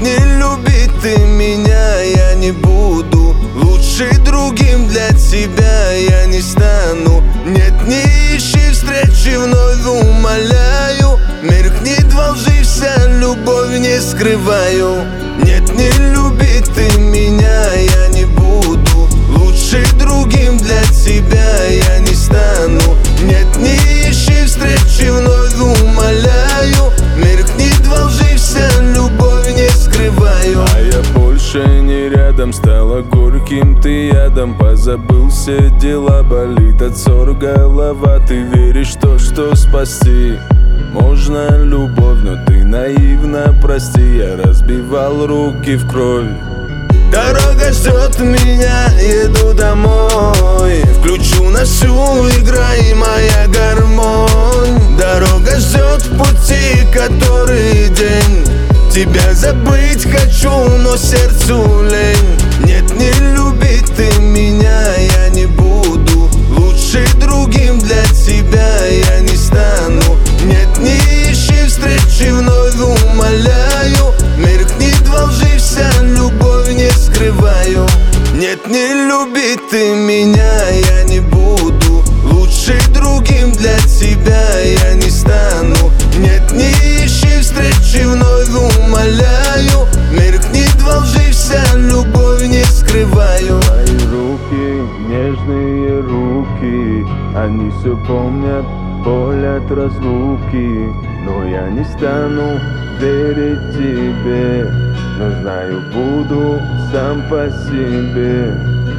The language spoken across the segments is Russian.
не любить ты меня я не буду. Лучше другим для тебя я не стану. Нет, не ищи встречи вновь, умоляю. Меркнет во лжи вся любовь, не скрываю. Нет, не любить ты меня я не буду. Лучше другим для тебя я не стану. Нет, не ищи встречи вновь, умоляю. Меркнет во лжи вся любовь, не скрываю. А я больше не рядом, стала горьким ты ядом. Позабыл все дела, болит от ссор голова. Ты веришь в то, что спасти можно любовь, но ты наивна, прости. Я разбивал руки в кровь. Дорога ждет меня, еду домой. Включу на всю, играй моя гармонь. Дорога ждет в пути, который день. Тебя забыть хочу, но сердцу лень. Нет, не любить ты меня я не буду. Лучше другим для тебя я не стану. Нет, не ищи встречи вновь, умоляю. Меркнет во лжи вся любовь, не скрываю. Нет, не любить ты меня я не буду. Лучше другим для тебя я не стану. Нет, не ищи встречи вновь, умоляю. Меркнет во лжи вся любовь, не скрываю. Твои руки, нежные руки, они все помнят боль от разлуки. Но я не стану верить тебе, но знаю, буду сам по себе.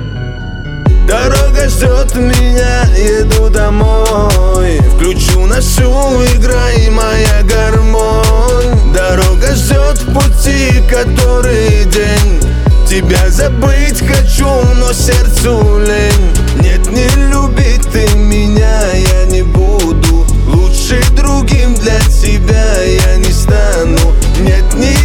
Дорога ждет меня, еду домой. Включу на всю, играй моя гармонь. Дорога ждет в пути, который день. Тебя забыть хочу, но сердцу лень. Нет, не любить ты меня я не буду. Лучше другим для тебя я не стану. Нет, не